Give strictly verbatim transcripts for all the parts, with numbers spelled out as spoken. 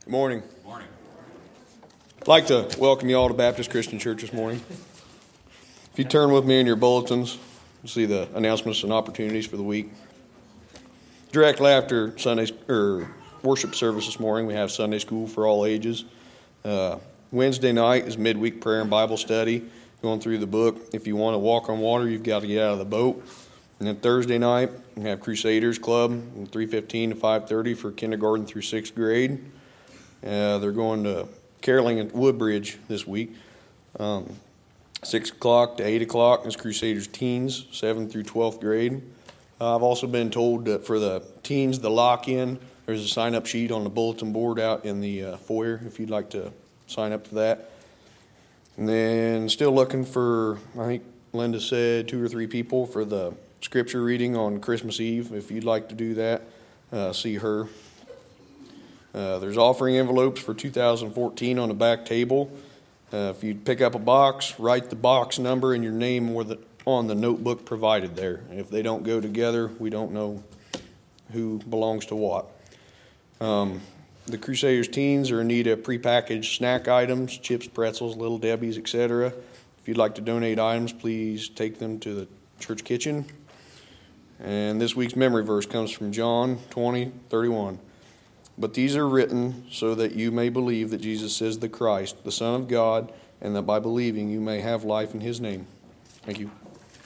Good morning. Good morning. I'd like to welcome you all to Baptist Christian Church this morning. If you turn with me in your bulletins, you'll see the announcements and opportunities for the week. Directly after Sunday or worship service this morning, we have Sunday school for all ages. Uh, Wednesday night is midweek prayer and Bible study, going through the book. If you want to walk on water, you've got to get out of the boat. And then Thursday night, we have Crusaders Club from three fifteen to five thirty for kindergarten through sixth grade. Uh, they're going to caroling at Woodbridge this week. Um, six o'clock to eight o'clock is Crusaders Teens, seventh through twelfth grade. Uh, I've also been told that for the teens, the lock-in, there's a sign-up sheet on the bulletin board out in the uh, foyer if you'd like to sign up for that. And then still looking for, I think Linda said, two or three people for the scripture reading on Christmas Eve. If you'd like to do that, uh, see her. Uh, there's offering envelopes for two thousand fourteen on the back table. Uh, if you pick up a box, write the box number and your name with it on the notebook provided there. And if they don't go together, we don't know who belongs to what. Um, the Crusaders teens are in need of prepackaged snack items, chips, pretzels, Little Debbie's, et cetera. If you'd like to donate items, please take them to the church kitchen. And this week's memory verse comes from John twenty thirty-one. But these are written so that you may believe that Jesus is the Christ, the Son of God, and that by believing you may have life in his name. Thank you.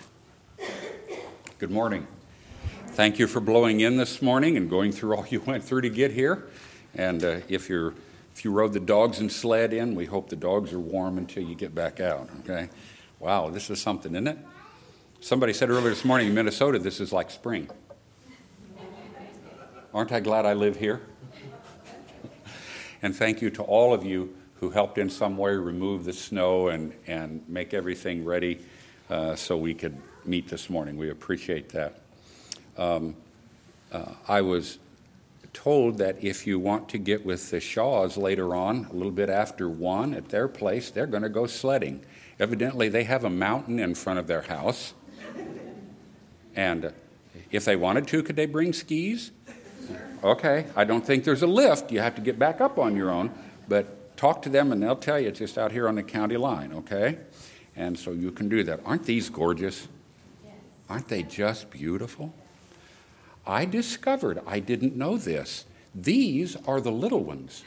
Good morning. Thank you for blowing in this morning and going through all you went through to get here. And uh, if you're if you rode the dogs and sled in, we hope the dogs are warm until you get back out, okay? Wow, this is something, isn't it? Somebody said earlier this morning in Minnesota, this is like spring. Aren't I glad I live here? And thank you to all of you who helped in some way remove the snow and, and make everything ready uh, so we could meet this morning. We appreciate that. Um, uh, I was told that if you want to get with the Shaws later on, a little bit after one at their place, they're going to go sledding. Evidently, they have a mountain in front of their house. And uh, if they wanted to, could they bring skis? Okay, I don't think there's a lift. You have to get back up on your own. But talk to them and they'll tell you it's just out here on the county line, okay? And so you can do that. Aren't these gorgeous? Yes. Aren't they just beautiful? I discovered, I didn't know this, these are the little ones.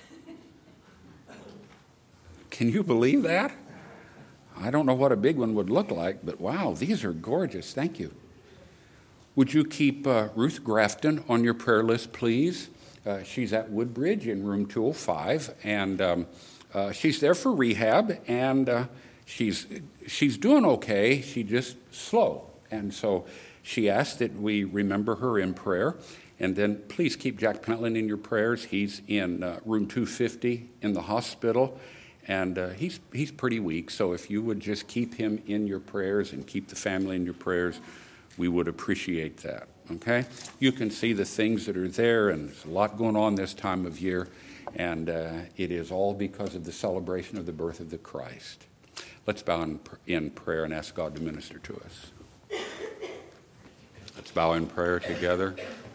Can you believe that? I don't know what a big one would look like, but wow, these are gorgeous. Thank you. Would you keep uh, Ruth Grafton on your prayer list, please? Uh, she's at Woodbridge in room two oh five, and um, uh, she's there for rehab, and uh, she's she's doing okay. She's just slow, and so she asked that we remember her in prayer. And then please keep Jack Pentland in your prayers. He's in uh, room two fifty in the hospital, and uh, he's he's pretty weak. So if you would just keep him in your prayers and keep the family in your prayers, we would appreciate that, okay? You can see the things that are there, and there's a lot going on this time of year, and uh, it is all because of the celebration of the birth of the Christ. Let's bow in, in prayer and ask God to minister to us. Let's bow in prayer together.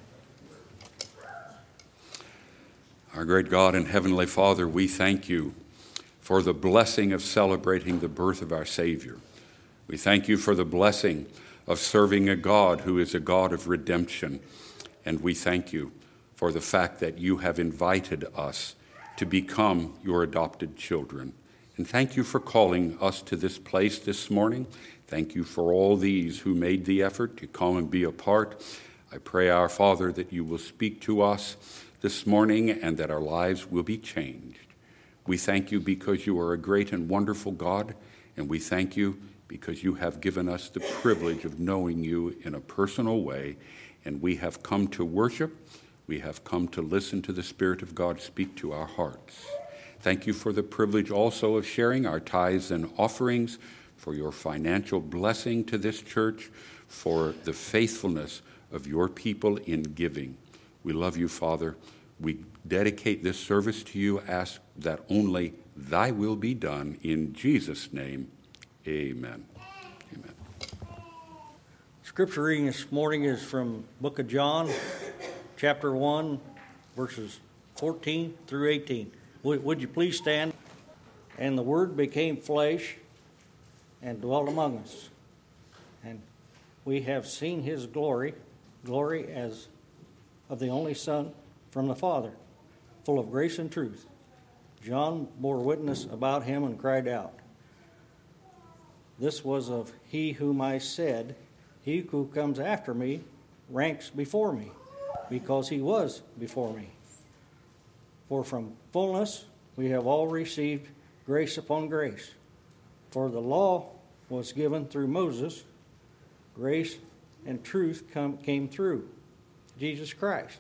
Our great God and Heavenly Father, we thank you for the blessing of celebrating the birth of our Savior. We thank you for the blessing of serving a God who is a God of redemption. And we thank you for the fact that you have invited us to become your adopted children. And thank you for calling us to this place this morning. Thank you for all these who made the effort to come and be a part. I pray, our Father, that you will speak to us this morning and that our lives will be changed. We thank you because you are a great and wonderful God, and we thank you because you have given us the privilege of knowing you in a personal way, and we have come to worship. We have come to listen to the Spirit of God speak to our hearts. Thank you for the privilege also of sharing our tithes and offerings, for your financial blessing to this church, for the faithfulness of your people in giving. We love you, Father. We dedicate this service to you, ask that only thy will be done. In Jesus' name, amen. Amen. Scripture reading this morning is from Book of John, chapter one, verses fourteen through eighteen. Would would you please stand? And the Word became flesh and dwelt among us. And we have seen his glory, glory as of the only Son from the Father, full of grace and truth. John bore witness about him and cried out, "This was of he whom I said, he who comes after me ranks before me, because he was before me. For from fullness we have all received grace upon grace. For the law was given through Moses, grace and truth come, came through Jesus Christ.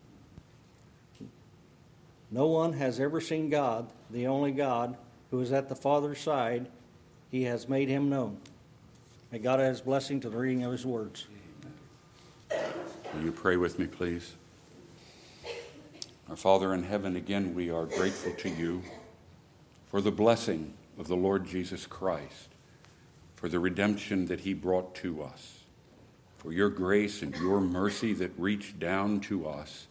No one has ever seen God, the only God, who is at the Father's side. He has made him known." May God add his blessing to the reading of his words. Will you pray with me, please? Our Father in heaven, again, we are grateful to you for the blessing of the Lord Jesus Christ, for the redemption that he brought to us, for your grace and your mercy that reached down to us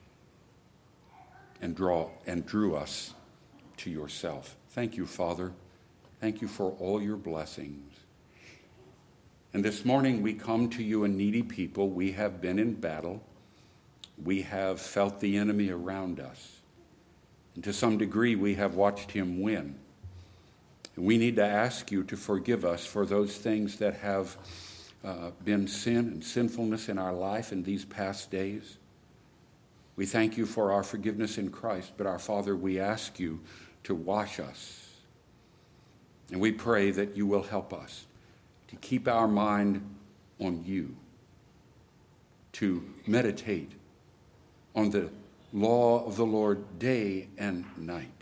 and draw and drew us to yourself. Thank you, Father. Thank you for all your blessings. And this morning we come to you, a needy people. We have been in battle. We have felt the enemy around us. And to some degree we have watched him win. And we need to ask you to forgive us for those things that have uh, been sin and sinfulness in our life in these past days. We thank you for our forgiveness in Christ, but our Father, we ask you to wash us. And we pray that you will help us to keep our mind on you, to meditate on the law of the Lord day and night,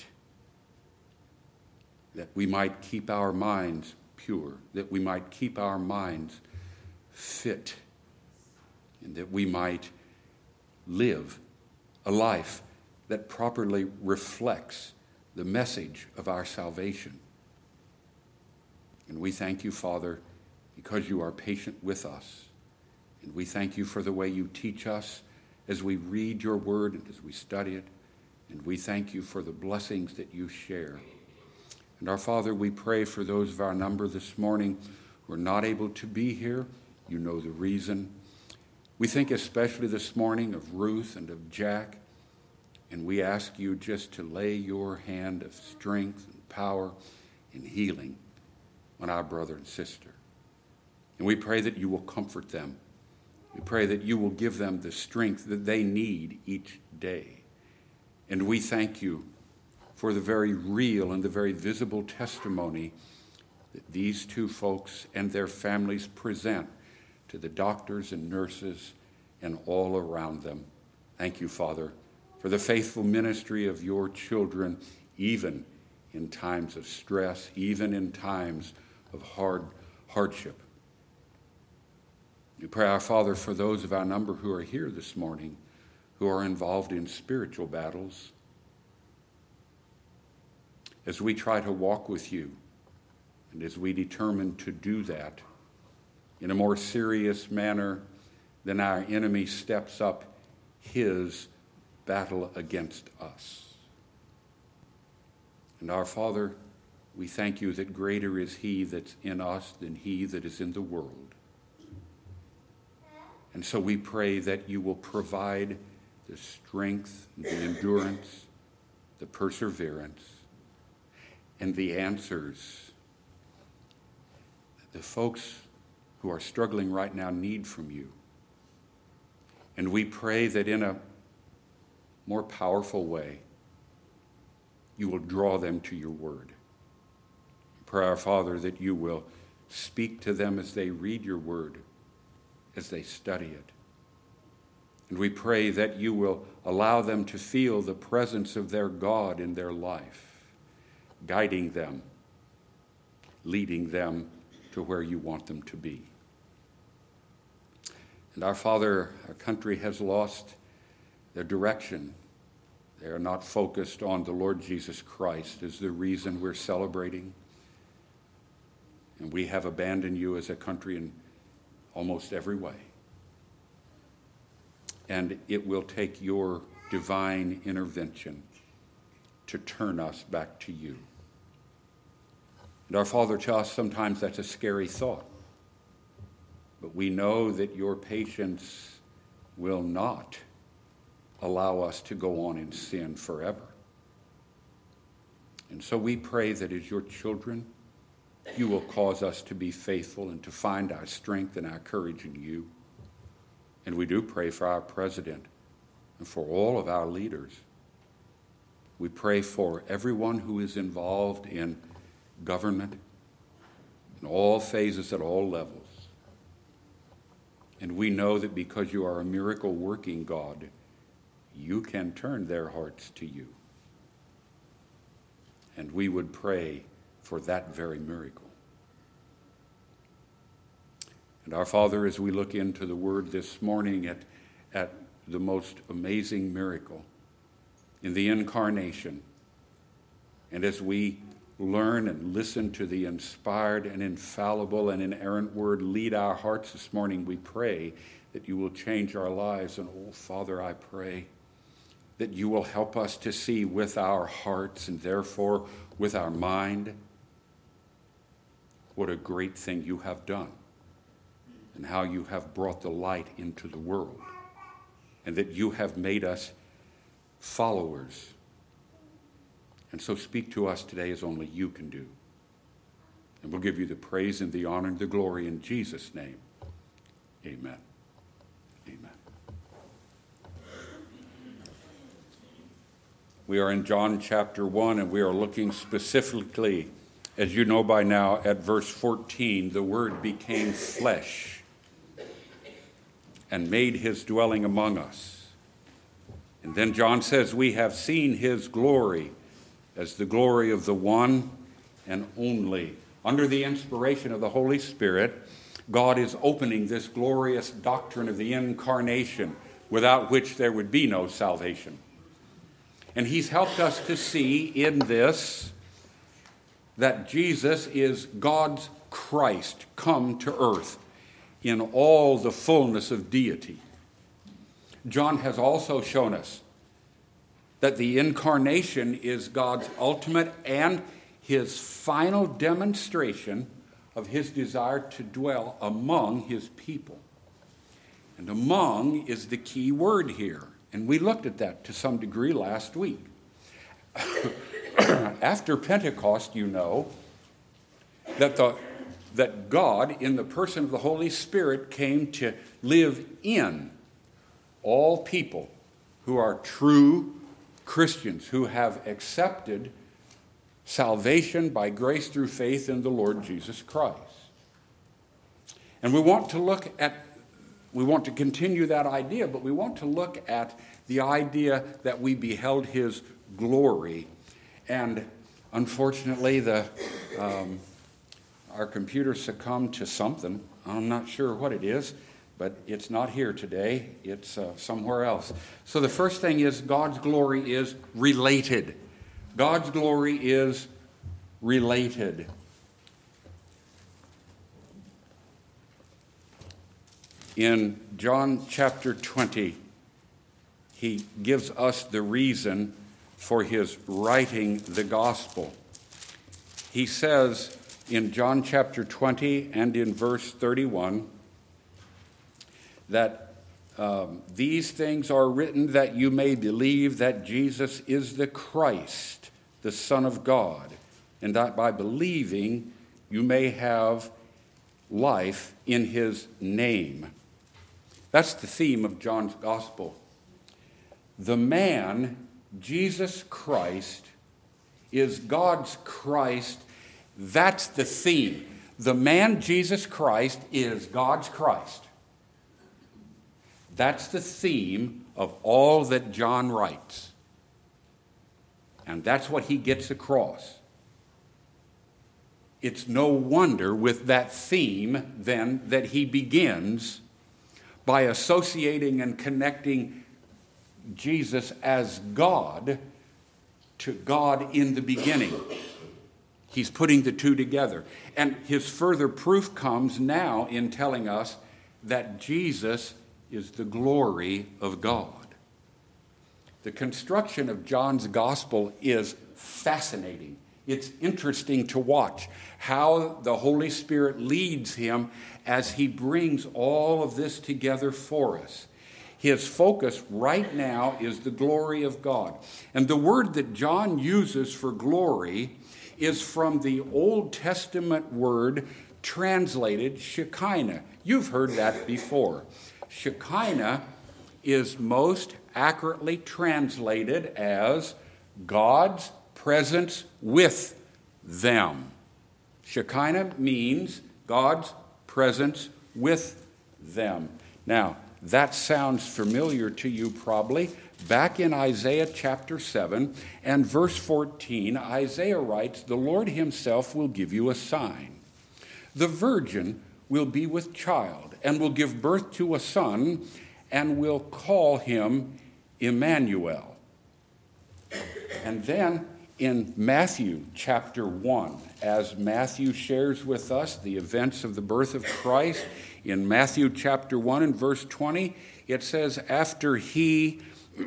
that we might keep our minds pure, that we might keep our minds fit, and that we might live a life that properly reflects the message of our salvation. And we thank you, Father, because you are patient with us. And we thank you for the way you teach us as we read your word and as we study it. And we thank you for the blessings that you share. And our Father, we pray for those of our number this morning who are not able to be here. You know the reason. We think especially this morning of Ruth and of Jack. And we ask you just to lay your hand of strength and power and healing on our brother and sister. And we pray that you will comfort them. We pray that you will give them the strength that they need each day. And we thank you for the very real and the very visible testimony that these two folks and their families present to the doctors and nurses and all around them. Thank you, Father, for the faithful ministry of your children, even in times of stress, even in times of hard hardship. We pray, our Father, for those of our number who are here this morning, who are involved in spiritual battles, as we try to walk with you, and as we determine to do that in a more serious manner than our enemy steps up his battle against us. And our Father, we thank you that greater is he that's in us than he that is in the world. And so we pray that you will provide the strength, the endurance, the perseverance, and the answers that the folks who are struggling right now need from you. And we pray that in a more powerful way, you will draw them to your word. We pray, our Father, that you will speak to them as they read your word, as they study it. And we pray that you will allow them to feel the presence of their God in their life, guiding them, leading them to where you want them to be. And our Father, our country has lost their direction. They are not focused on the Lord Jesus Christ as the reason we're celebrating. And we have abandoned you as a country in almost every way. And it will take your divine intervention to turn us back to you. And our Father, to us, sometimes that's a scary thought. But we know that your patience will not allow us to go on in sin forever. And so we pray that as your children, you will cause us to be faithful and to find our strength and our courage in you. And we do pray for our president and for all of our leaders. We pray for everyone who is involved in government in all phases at all levels. And we know that because you are a miracle-working God, you can turn their hearts to you. And we would pray for that very miracle. And our Father, as we look into the Word this morning at, at the most amazing miracle in the incarnation, and as we learn and listen to the inspired and infallible and inerrant Word lead our hearts this morning, we pray that you will change our lives. And, oh, Father, I pray that you will help us to see with our hearts and therefore with our mind what a great thing you have done and how you have brought the light into the world, and that you have made us followers. And so speak to us today as only you can do. And we'll give you the praise and the honor and the glory in Jesus' name. Amen. Amen. We are in John chapter one, and we are looking specifically, as you know by now, at verse fourteen. The Word became flesh and made his dwelling among us. And then John says, we have seen his glory as the glory of the one and only. Under the inspiration of the Holy Spirit, God is opening this glorious doctrine of the incarnation, without which there would be no salvation. And he's helped us to see in this that Jesus is God's Christ come to earth in all the fullness of deity. John has also shown us that the incarnation is God's ultimate and his final demonstration of his desire to dwell among his people. And among is the key word here. And we looked at that to some degree last week. After Pentecost, you know, that, the, that God, in the person of the Holy Spirit, came to live in all people who are true Christians, who have accepted salvation by grace through faith in the Lord Jesus Christ. And we want to look at, we want to continue that idea, but we want to look at the idea that we beheld his glory. And unfortunately, the um, our computer succumbed to something. I'm not sure what it is, but it's not here today. It's uh, somewhere else. So the first thing is God's glory is related. God's glory is related. In John chapter twenty, he gives us the reason for his writing the gospel. He says in John chapter twenty and in verse thirty-one that um, these things are written that you may believe that Jesus is the Christ, the Son of God, and that by believing you may have life in his name. That's the theme of John's gospel. The man, Jesus Christ, is God's Christ. That's the theme. The man, Jesus Christ, is God's Christ. That's the theme of all that John writes. And that's what he gets across. It's no wonder with that theme, then, that he begins by associating and connecting Jesus as God to God in the beginning. He's putting the two together. And his further proof comes now in telling us that Jesus is the glory of God. The construction of John's gospel is fascinating. It's interesting to watch how the Holy Spirit leads him as he brings all of this together for us. His focus right now is the glory of God. And the word that John uses for glory is from the Old Testament word translated Shekinah. You've heard that before. Shekinah is most accurately translated as God's presence with them. Shekinah means God's presence with them. Now, that sounds familiar to you probably. Back in Isaiah chapter seven and verse fourteen, Isaiah writes, "The Lord himself will give you a sign. The virgin will be with child and will give birth to a son and will call him Emmanuel." And then in Matthew chapter one, as Matthew shares with us the events of the birth of Christ, in Matthew chapter one and verse twenty, it says, after he,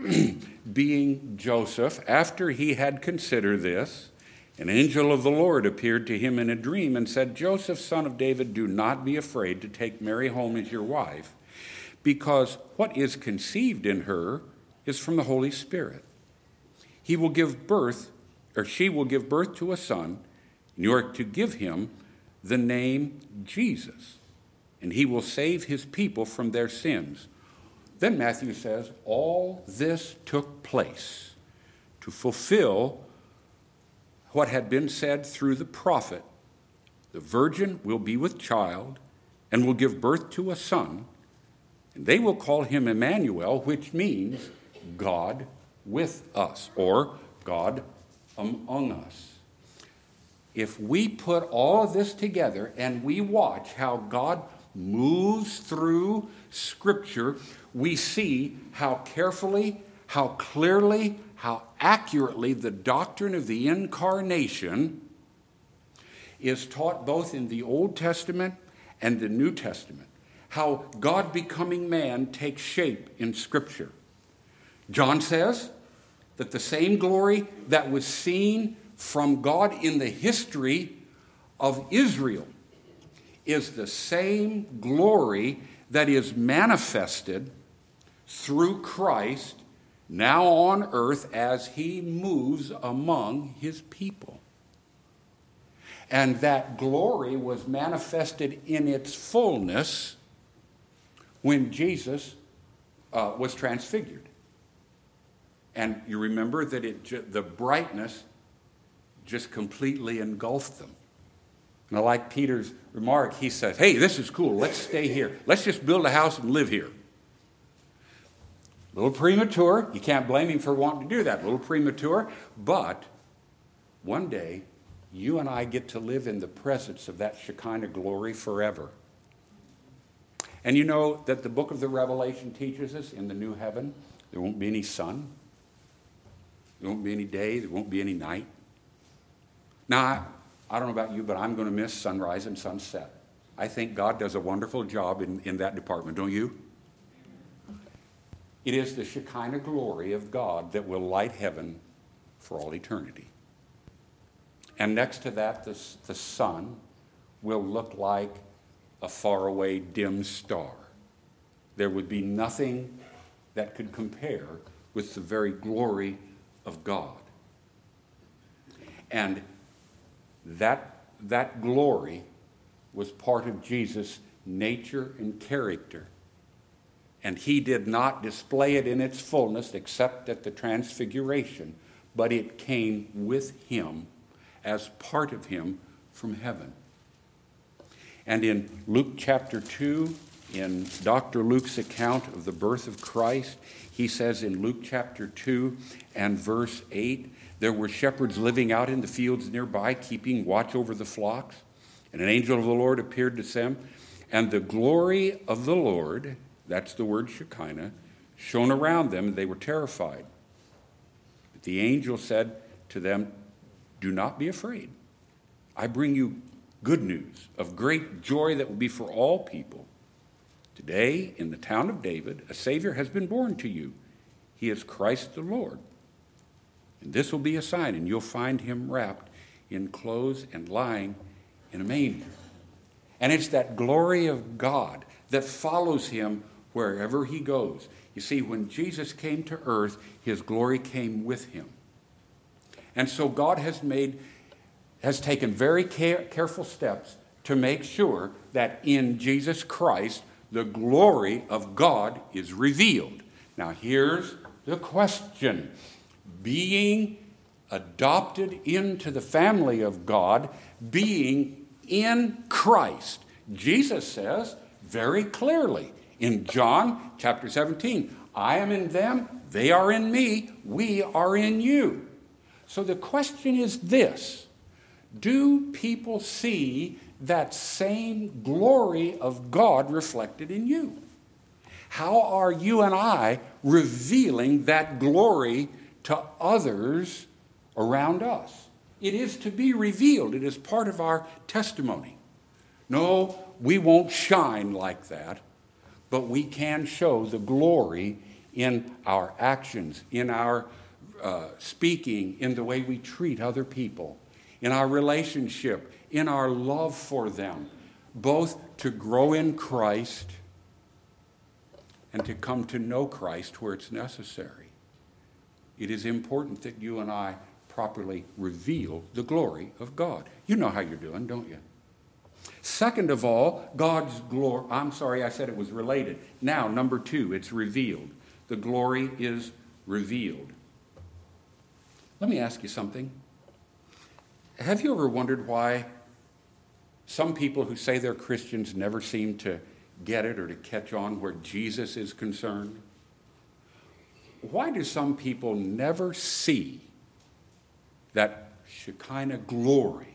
being Joseph, after he had considered this, an angel of the Lord appeared to him in a dream and said, "Joseph, son of David, do not be afraid to take Mary home as your wife, because what is conceived in her is from the Holy Spirit. He will give birth, or she will give birth to a son, and you are to give him the name Jesus, and he will save his people from their sins." Then Matthew says, all this took place to fulfill what had been said through the prophet. The virgin will be with child and will give birth to a son, and they will call him Emmanuel, which means God with us, or God among us. If we put all of this together and we watch how God moves through Scripture, we see how carefully, how clearly, how accurately the doctrine of the incarnation is taught both in the Old Testament and the New Testament. How God becoming man takes shape in Scripture. John says that the same glory that was seen from God in the history of Israel is the same glory that is manifested through Christ now on earth as he moves among his people. And that glory was manifested in its fullness when Jesus uh, was transfigured. And you remember that it ju- the brightness just completely engulfed them. And I like Peter's remark. He says, hey, this is cool. Let's stay here. Let's just build a house and live here. A little premature. You can't blame him for wanting to do that. A little premature. But one day, you and I get to live in the presence of that Shekinah glory forever. And you know that the book of the Revelation teaches us in the new heaven, there won't be any sun. There won't be any day. There won't be any night. Now, I, I don't know about you, but I'm going to miss sunrise and sunset. I think God does a wonderful job in, in that department, don't you? It is the Shekinah glory of God that will light heaven for all eternity. And next to that, the, the sun will look like a faraway dim star. There would be nothing that could compare with the very glory of God. And that, that glory was part of Jesus' nature and character. And he did not display it in its fullness except at the transfiguration, but it came with him as part of him from heaven. And in Luke chapter two, in Doctor Luke's account of the birth of Christ, he says in Luke chapter two and verse eight, there were shepherds living out in the fields nearby, keeping watch over the flocks. And an angel of the Lord appeared to them, and the glory of the Lord, that's the word Shekinah, shone around them, and they were terrified. But the angel said to them, do not be afraid. I bring you good news of great joy that will be for all people. Today, in the town of David, a Savior has been born to you. he is Christ the Lord. And this will be a sign, and you'll find him wrapped in clothes and lying in a manger. And it's that glory of God that follows him wherever he goes. You see, when Jesus came to earth, his glory came with him. And so God has made, has taken very care, careful steps to make sure that in Jesus Christ, the glory of God is revealed. Now here's the question. Being adopted into the family of God, being in Christ, Jesus says very clearly in John chapter seventeen, I am in them, they are in me, we are in you. So the question is this: do people see that same glory of God reflected in you? How are you and I revealing that glory to others around us? It is to be revealed. It is part of our testimony. No, we won't shine like that, but we can show the glory in our actions, in our uh, speaking, in the way we treat other people, in our relationship, in our love for them, both to grow in Christ and to come to know Christ where it's necessary. It is important that you and I properly reveal the glory of God. You know how you're doing, don't you? Second of all, God's glory. I'm sorry, I said it was related. Now, number two, it's revealed. The glory is revealed. Let me ask you something. Have you ever wondered why some people who say they're Christians never seem to get it or to catch on where Jesus is concerned? Why do some people never see that Shekinah glory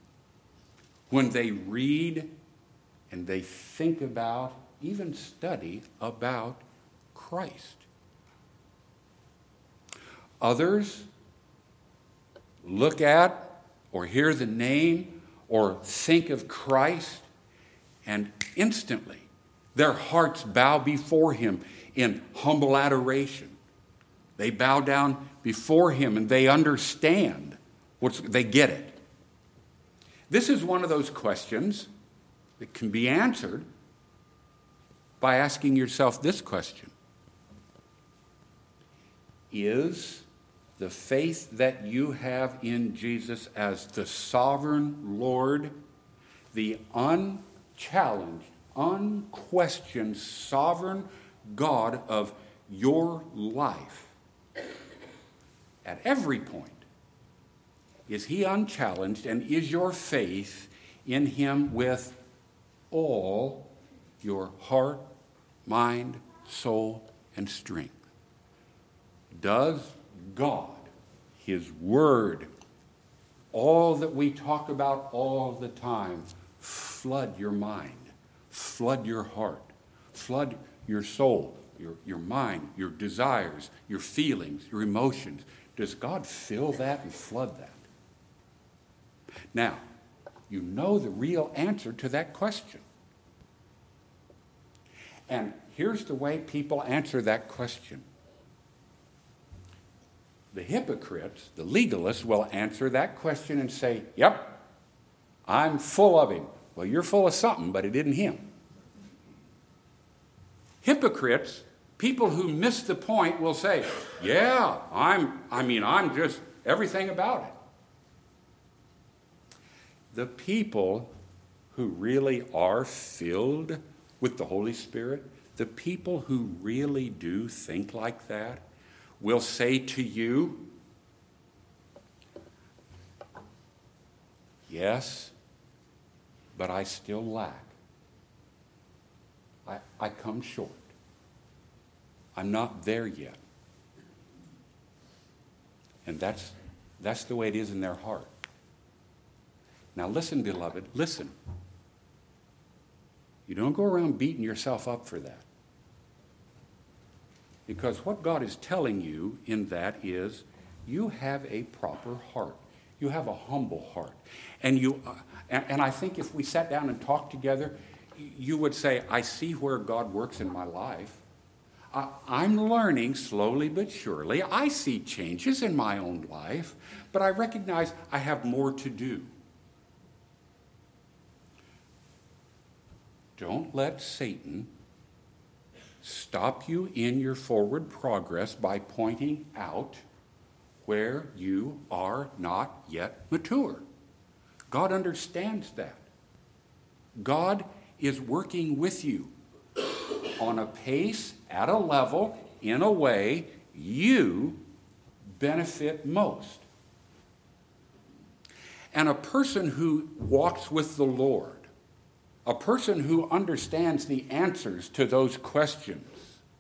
when they read and they think about, even study about Christ? Others look at or hear the name or think of Christ, and instantly their hearts bow before him in humble adoration. They bow down before him and they understand what's, they get it. This is one of those questions that can be answered by asking yourself this question: is the faith that you have in Jesus as the sovereign Lord, the unchallenged, unquestioned sovereign God of your life, at every point, is he unchallenged, and is your faith in him with all your heart, mind, soul, and strength? Does God, his word, all that we talk about all the time, flood your mind, flood your heart, flood your soul, your, your mind, your desires, your feelings, your emotions? Does God fill that and flood that? Now, you know the real answer to that question. And here's the way people answer that question. The hypocrites, the legalists, will answer that question and say, yep, I'm full of him. Well, you're full of something, but it isn't him. Hypocrites, people who miss the point, will say, yeah, I'm, I mean, I'm just everything about it. The people who really are filled with the Holy Spirit, the people who really do think like that, will say to you, yes, but I still lack. I, I come short. I'm not there yet. And that's, that's the way it is in their heart. Now listen, beloved, listen. You don't go around beating yourself up for that. Because what God is telling you in that is you have a proper heart. You have a humble heart. And you, uh, and, and I think if we sat down and talked together, you would say, I see where God works in my life. I, I'm learning slowly but surely. I see changes in my own life, but I recognize I have more to do. Don't let Satan stop you in your forward progress by pointing out where you are not yet mature. God understands that. God is working with you on a pace, at a level, in a way you benefit most. And a person who walks with the Lord, a person who understands the answers to those questions,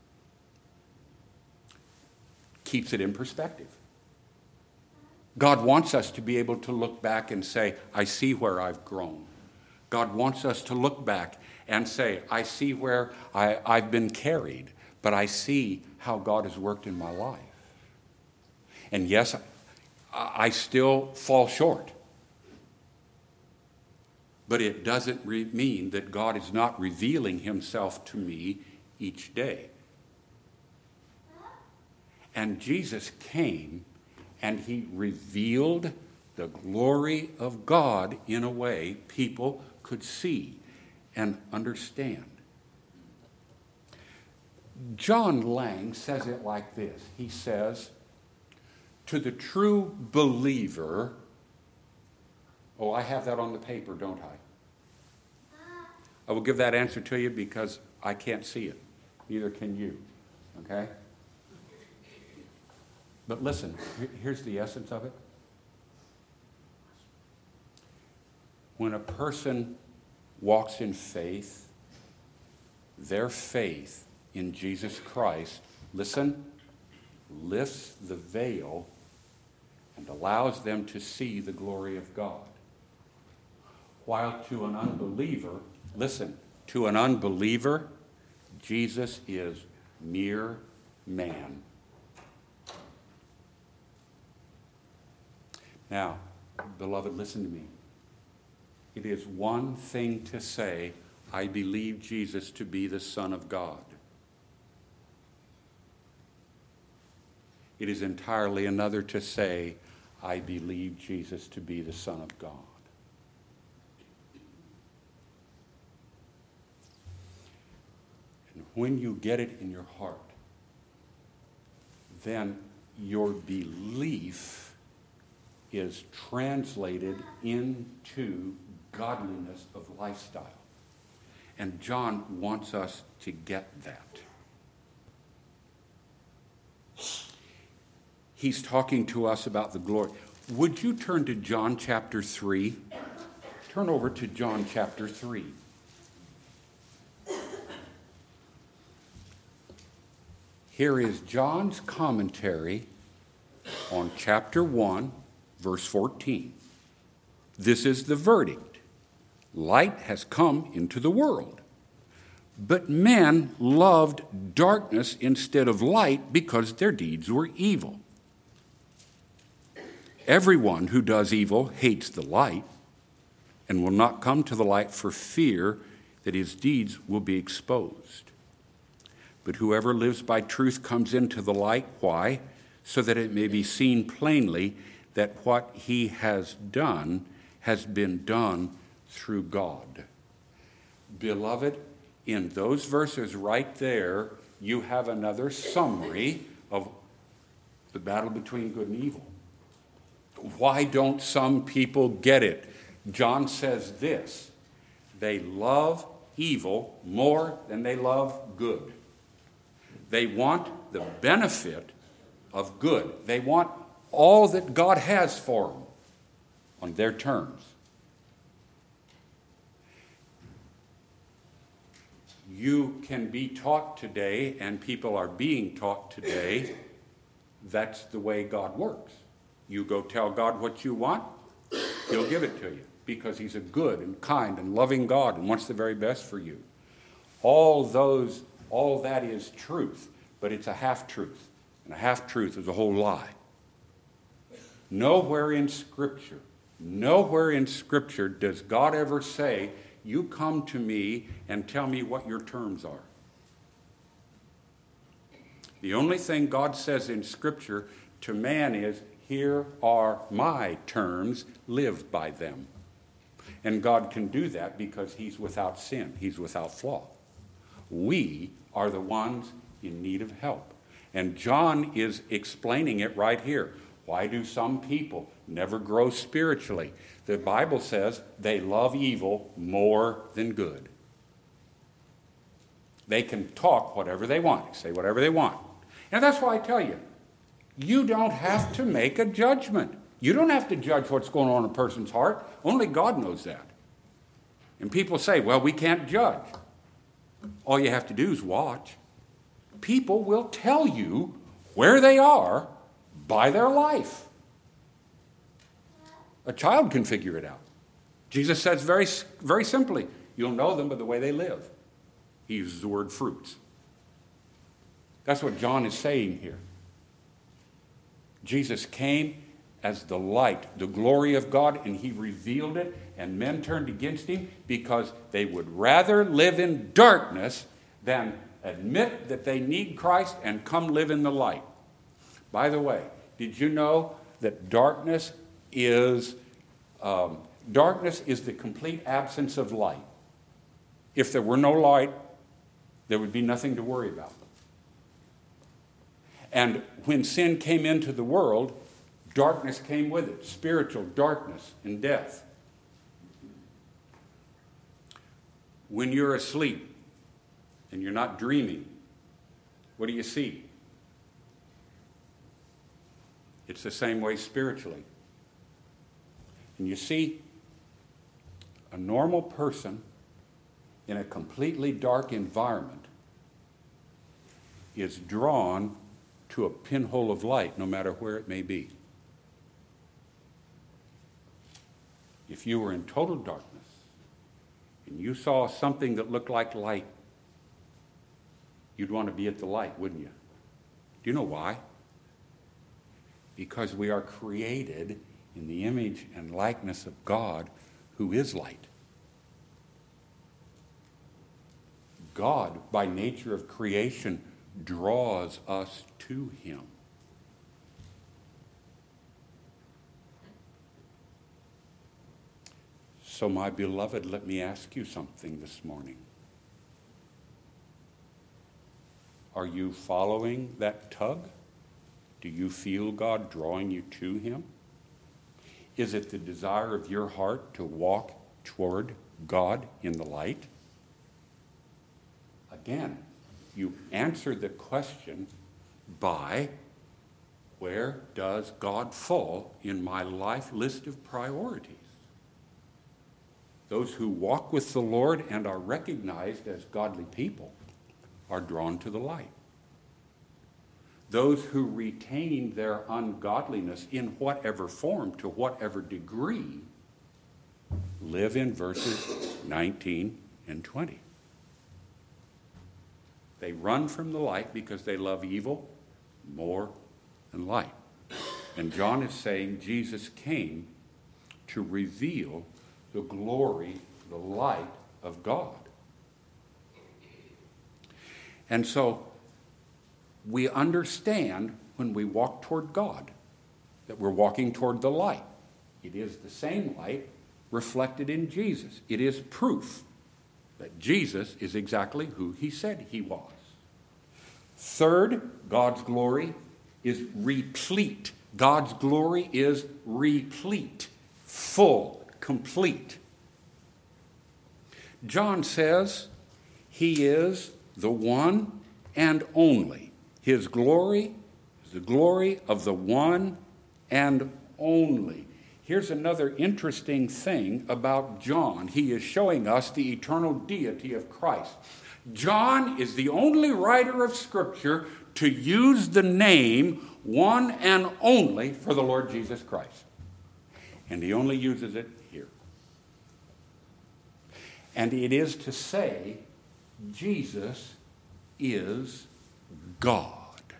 keeps it in perspective. God wants us to be able to look back and say, I see where I've grown. God wants us to look back and say, I see where I, I've been carried, but I see how God has worked in my life. And yes, I, I still fall short. But it doesn't re- mean that God is not revealing himself to me each day. And Jesus came and he revealed the glory of God in a way people could see and understand. John Lang says it like this. He says, to the true believer, oh, I have that on the paper, don't I? I will give that answer to you because I can't see it. Neither can you. Okay? But listen, here's the essence of it. When a person walks in faith, their faith in Jesus Christ, listen, lifts the veil and allows them to see the glory of God. While to an unbeliever, listen, to an unbeliever, Jesus is mere man. Now, beloved, listen to me. It is one thing to say, I believe Jesus to be the Son of God. It is entirely another to say, I believe Jesus to be the Son of God. And when you get it in your heart, then your belief is translated into godliness of lifestyle. And John wants us to get that. He's talking to us about the glory. Would you turn to John chapter three? Turn over to John chapter three. Here is John's commentary on chapter one, verse fourteen. This is the verdict. Light has come into the world, but men loved darkness instead of light because their deeds were evil. Everyone who does evil hates the light and will not come to the light for fear that his deeds will be exposed. But whoever lives by truth comes into the light. Why? So that it may be seen plainly that what he has done has been done through God. Beloved, in those verses right there, you have another summary of the battle between good and evil. Why don't some people get it? John says this, they love evil more than they love good. They want the benefit of good. They want all that God has for them on their terms. You can be taught today, and people are being taught today, that's the way God works. You go tell God what you want, he'll give it to you because he's a good and kind and loving God and wants the very best for you. All those, all that is truth, but it's a half-truth. And a half-truth is a whole lie. Nowhere in Scripture, nowhere in Scripture does God ever say, you come to me and tell me what your terms are. The only thing God says in Scripture to man is, here are my terms, live by them. And God can do that because he's without sin, he's without flaw. We are the ones in need of help. And John is explaining it right here. Why do some people never grow spiritually? The Bible says they love evil more than good. They can talk whatever they want, say whatever they want. And that's why I tell you, you don't have to make a judgment. You don't have to judge what's going on in a person's heart. Only God knows that. And people say, well, we can't judge. All you have to do is watch. People will tell you where they are by their life. A child can figure it out. Jesus says very, very simply, you'll know them by the way they live. He uses the word fruits. That's what John is saying here. Jesus came as the light, the glory of God, and he revealed it, and men turned against him because they would rather live in darkness than admit that they need Christ and come live in the light. By the way, did you know that darkness is um, darkness is the complete absence of light? If there were no light, there would be nothing to worry about. And when sin came into the world, darkness came with it, spiritual darkness and death. When you're asleep and you're not dreaming, what do you see? It's the same way spiritually. And you see, a normal person in a completely dark environment is drawn to a pinhole of light, no matter where it may be. If you were in total darkness and you saw something that looked like light, you'd want to be at the light, wouldn't you? Do you know why? Because we are created in the image and likeness of God, who is light. God, by nature of creation, draws us to him. So, my beloved, let me ask you something this morning. Are you following that tug? Do you feel God drawing you to him? Is it the desire of your heart to walk toward God in the light? Again, you answer the question by, where does God fall in my life list of priorities? Those who walk with the Lord and are recognized as godly people are drawn to the light. Those who retain their ungodliness in whatever form, to whatever degree, live in verses nineteen and twenty. They run from the light because they love evil more than light. And John is saying Jesus came to reveal the glory, the light of God. And so we understand when we walk toward God that we're walking toward the light. It is the same light reflected in Jesus. It is proof that Jesus is exactly who he said he was. Third, God's glory is replete. God's glory is replete, full, complete. John says he is the one and only. His glory is the glory of the one and only. Here's another interesting thing about John. He is showing us the eternal deity of Christ. John is the only writer of Scripture to use the name one and only for the Lord Jesus Christ. And he only uses it here. And it is to say, Jesus is God.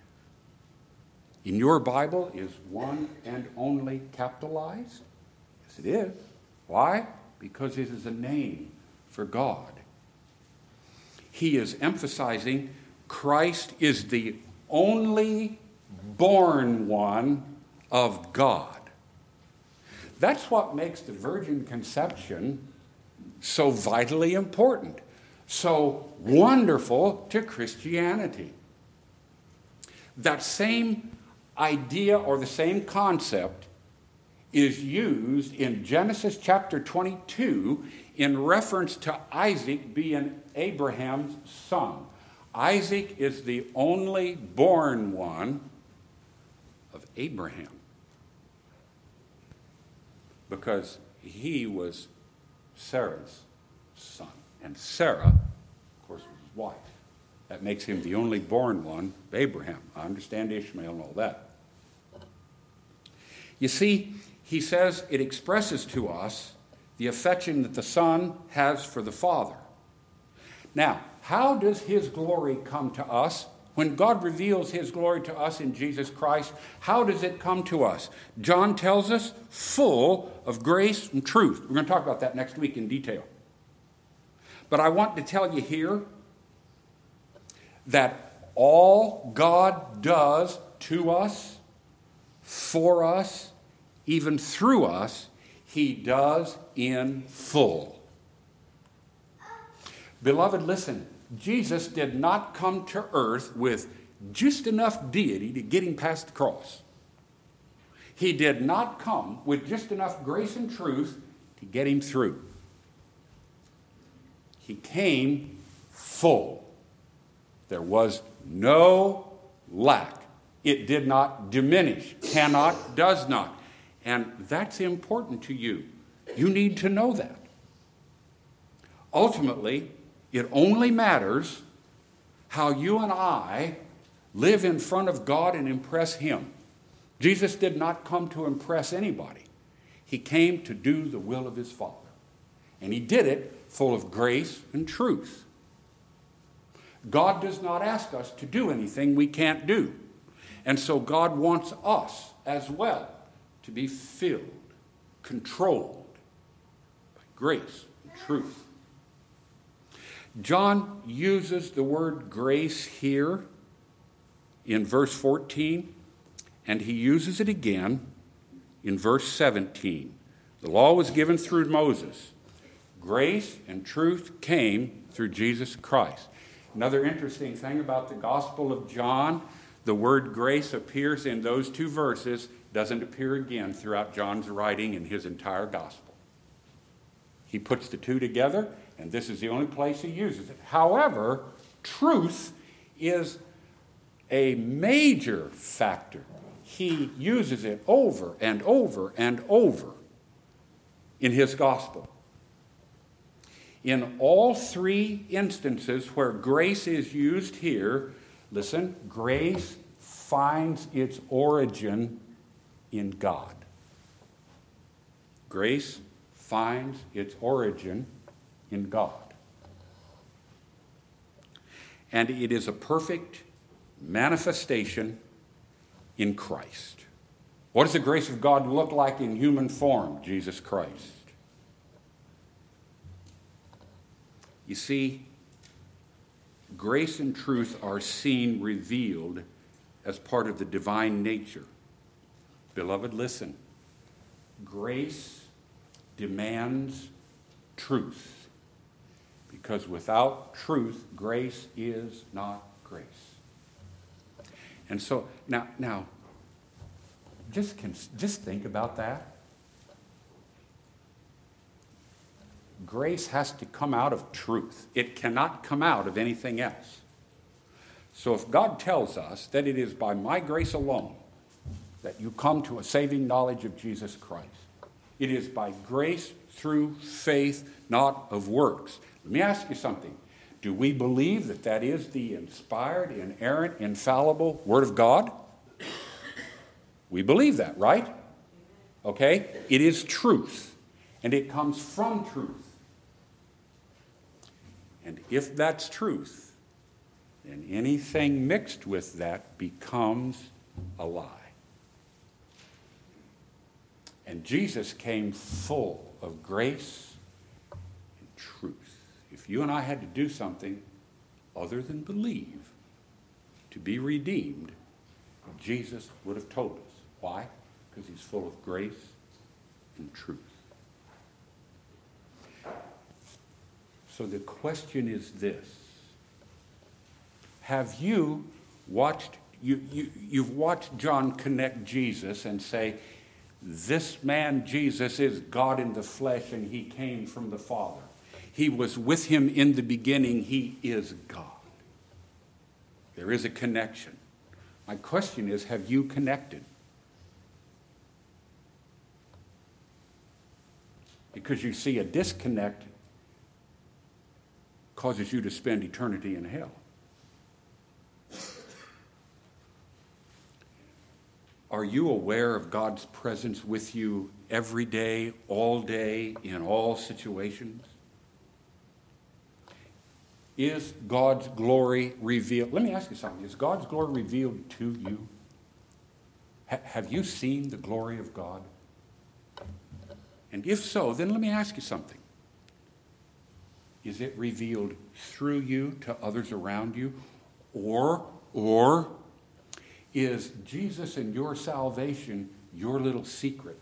In your Bible, is one and only capitalized? Yes, it is. Why? Because it is a name for God. He is emphasizing Christ is the only born one of God. That's what makes the virgin conception so vitally important, so wonderful to Christianity. That same idea or the same concept is used in Genesis chapter twenty-two in reference to Isaac being Abraham's son. Isaac is the only born one of Abraham because he was Sarah's son. And Sarah, of course, was his wife. That makes him the only born one of Abraham. I understand Ishmael and all that. You see, he says it expresses to us the affection that the Son has for the Father. Now, how does his glory come to us? When God reveals his glory to us in Jesus Christ, how does it come to us? John tells us, full of grace and truth. We're going to talk about that next week in detail. But I want to tell you here that all God does to us, for us, even through us, he does in full. Beloved, listen. Jesus did not come to earth with just enough deity to get him past the cross. He did not come with just enough grace and truth to get him through. He came full. There was no lack. It did not diminish, cannot, does not. And that's important to you. You need to know that. Ultimately, it only matters how you and I live in front of God and impress him. Jesus did not come to impress anybody. He came to do the will of his Father. And he did it full of grace and truth. God does not ask us to do anything we can't do. And so God wants us as well to be filled, controlled by grace and truth. John uses the word grace here in verse fourteen, and he uses it again in verse seventeen. The law was given through Moses. Grace and truth came through Jesus Christ. Another interesting thing about the Gospel of John, the word grace appears in those two verses, doesn't appear again throughout John's writing in his entire Gospel. He puts the two together, and this is the only place he uses it. However, truth is a major factor. He uses it over and over and over in his gospel. In all three instances where grace is used here, listen, grace finds its origin in God. Grace finds its origin in God. And it is a perfect manifestation in Christ. What does the grace of God look like in human form? Jesus Christ. You see, grace and truth are seen revealed as part of the divine nature. Beloved, listen. Grace demands truth, because without truth, grace is not grace. And so now, now, just just think about that. Grace has to come out of truth. It cannot come out of anything else. So if God tells us that it is by my grace alone that you come to a saving knowledge of Jesus Christ, it is by grace through faith, not of works. Let me ask you something. Do we believe that that is the inspired, inerrant, infallible Word of God? We believe that, right? Okay? It is truth, and it comes from truth. And if that's truth, then anything mixed with that becomes a lie. And Jesus came full of grace and truth. If you and I had to do something other than believe, to be redeemed, Jesus would have told us. Why? Because he's full of grace and truth. So the question is this. Have you watched, you, you, you've watched John connect Jesus and say, this man Jesus is God in the flesh and he came from the Father. He was with him in the beginning. He is God. There is a connection. My question is, have you connected? Because you see, a disconnect causes you to spend eternity in hell. Are you aware of God's presence with you every day, all day, in all situations? Is God's glory revealed? Let me ask you something. Is God's glory revealed to you? Ha- have you seen the glory of God? And if so, then let me ask you something. Is it revealed through you to others around you? Or, or is Jesus and your salvation your little secret?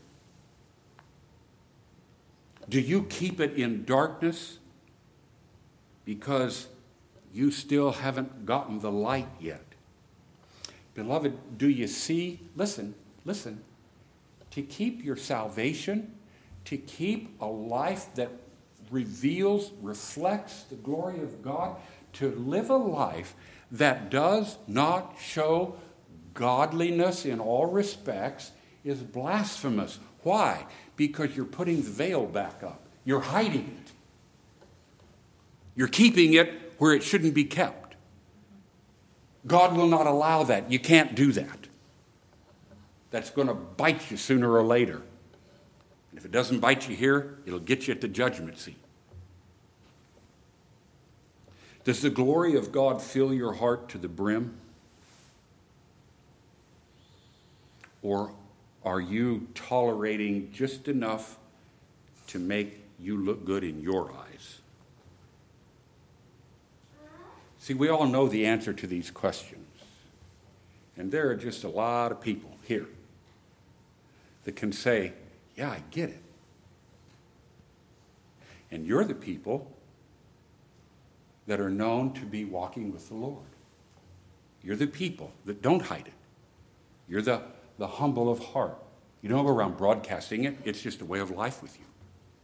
Do you keep it in darkness because you still haven't gotten the light yet? Beloved, do you see? Listen, listen. To keep your salvation, to keep a life that reveals, reflects the glory of God, to live a life that does not show godliness in all respects is blasphemous. Why? Because you're putting the veil back up. You're hiding it. You're keeping it where it shouldn't be kept. God will not allow that. You can't do that. That's going to bite you sooner or later. And if it doesn't bite you here, it'll get you at the judgment seat. Does the glory of God fill your heart to the brim? Or are you tolerating just enough to make you look good in your eyes? See, we all know the answer to these questions. And there are just a lot of people here that can say, yeah, I get it. And you're the people that are known to be walking with the Lord. You're the people that don't hide it. You're the, the humble of heart. You don't go around broadcasting it. It's just a way of life with you.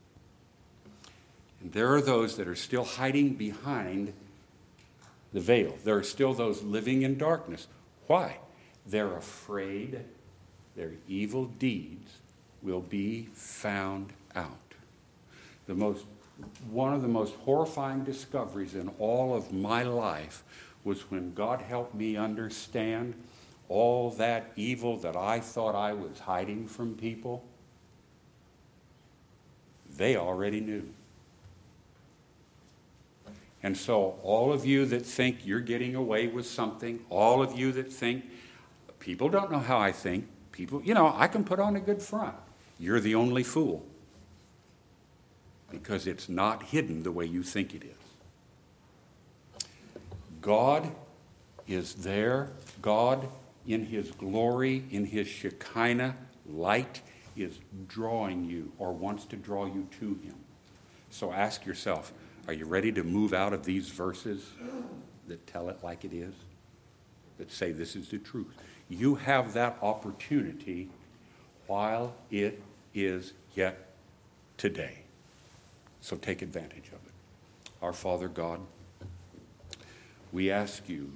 And there are those that are still hiding behind the veil. There are still those living in darkness. Why? They're afraid their evil deeds will be found out. The most, one of the most horrifying discoveries in all of my life was when God helped me understand all that evil that I thought I was hiding from people. They already knew. And so all of you that think you're getting away with something, all of you that think, people don't know how I think, people, you know, I can put on a good front. You're the only fool. Because it's not hidden the way you think it is. God is there. God, in his glory, in his Shekinah light, is drawing you or wants to draw you to him. So ask yourself, are you ready to move out of these verses that tell it like it is? That say this is the truth. You have that opportunity while it is yet today. So take advantage of it. Our Father God, we ask you,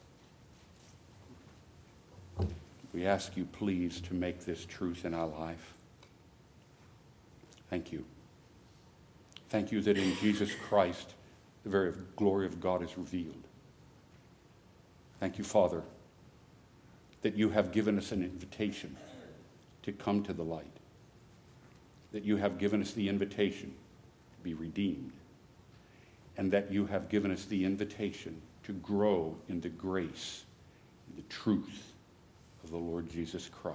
we ask you please to make this truth in our life. Thank you. Thank you that in Jesus Christ, the very glory of God is revealed. Thank you, Father, that you have given us an invitation to come to the light. That you have given us the invitation to be redeemed. And that you have given us the invitation to grow in the grace and the truth of the Lord Jesus Christ.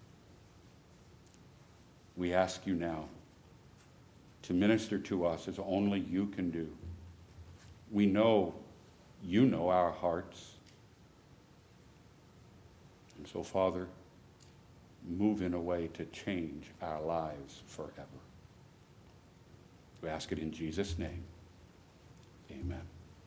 We ask you now to minister to us as only you can do. We know you know our hearts. And so, Father, move in a way to change our lives forever. We ask it in Jesus' name. Amen.